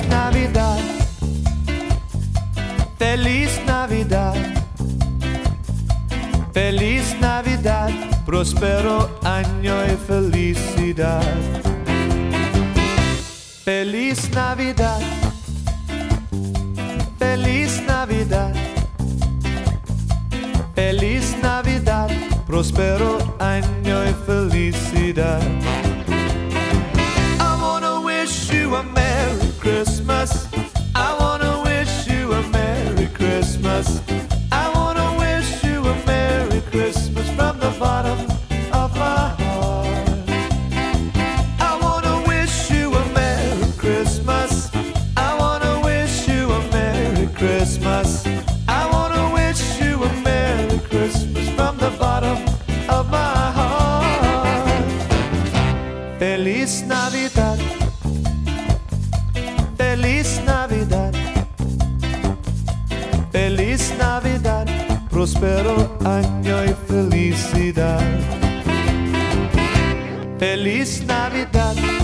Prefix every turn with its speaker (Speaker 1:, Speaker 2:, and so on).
Speaker 1: Navidad, feliz Navidad, feliz Navidad, próspero año y felicidad. Feliz Navidad, feliz Navidad, feliz Navidad, próspero año y felicidad. I wanna wish you a Merry Christmas. I wanna wish you a Merry Christmas. I wanna wish you a Merry Christmas from the bottom of my heart. I wanna wish you a Merry Christmas. I wanna wish you a Merry Christmas. I wanna wish you a Merry Christmas from the bottom of my heart. Feliz Navidad, feliz Navidad, feliz Navidad, próspero año y felicidad. Feliz Navidad.